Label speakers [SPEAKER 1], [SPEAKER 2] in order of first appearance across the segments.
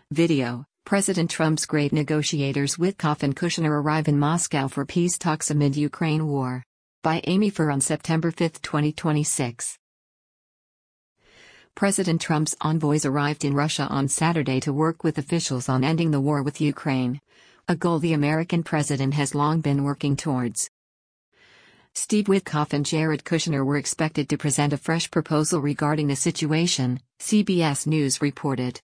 [SPEAKER 1] Video: President Trump's great negotiators Witkoff and Kushner arrive in Moscow for peace talks amid Ukraine war. By Amy Furr on September 5, 2026. President Trump's envoys arrived in Russia on Saturday to work with officials on ending the war with Ukraine, a goal the American president has long been working towards. Steve Witkoff and Jared Kushner were expected to present a fresh proposal regarding the situation, CBS News reported.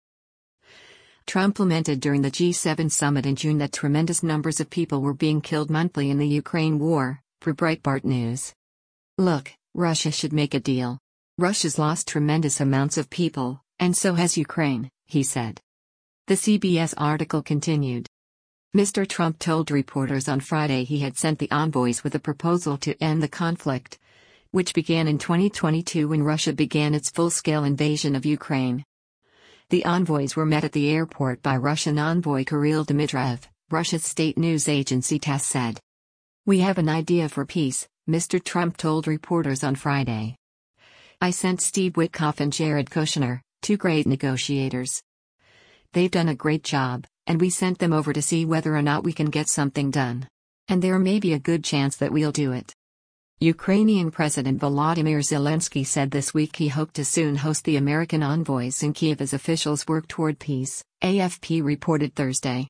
[SPEAKER 1] Trump lamented during the G7 summit in June that tremendous numbers of people were being killed monthly in the Ukraine war, for Breitbart News. "Look, Russia should make a deal. Russia's lost tremendous amounts of people, and so has Ukraine," he said. The CBS article continued. Mr. Trump told reporters on Friday he had sent the envoys with a proposal to end the conflict, which began in 2022 when Russia began its full-scale invasion of Ukraine. The envoys were met at the airport by Russian envoy Kirill Dmitriev, Russia's state news agency TASS said. "We have an idea for peace," Mr. Trump told reporters on Friday. "I sent Steve Witkoff and Jared Kushner, two great negotiators. They've done a great job, and we sent them over to see whether or not we can get something done. And there may be a good chance that we'll do it." Ukrainian President Volodymyr Zelensky said this week he hoped to soon host the American envoys in Kyiv as officials work toward peace, AFP reported Thursday.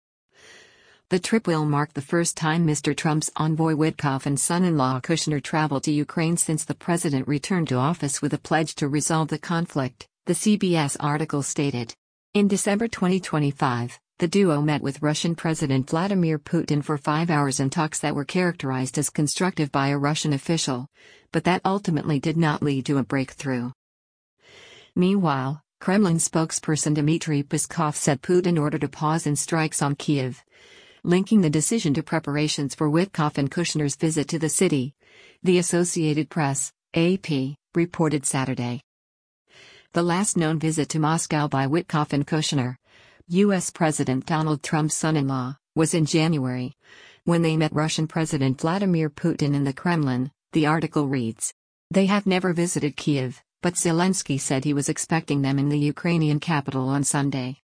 [SPEAKER 1] The trip will mark the first time Mr. Trump's envoy Witkoff and son-in-law Kushner traveled to Ukraine since the president returned to office with a pledge to resolve the conflict, the CBS article stated. In December 2025, the duo met with Russian President Vladimir Putin for 5 hours in talks that were characterized as constructive by a Russian official, but that ultimately did not lead to a breakthrough. Meanwhile, Kremlin spokesperson Dmitry Peskov said Putin ordered a pause in strikes on Kyiv, linking the decision to preparations for Witkoff and Kushner's visit to the city, the Associated Press, AP, reported Saturday. The last known visit to Moscow by Witkoff and Kushner, U.S. President Donald Trump's son-in-law, was in January, when they met Russian President Vladimir Putin in the Kremlin, the article reads. They have never visited Kyiv, but Zelensky said he was expecting them in the Ukrainian capital on Sunday.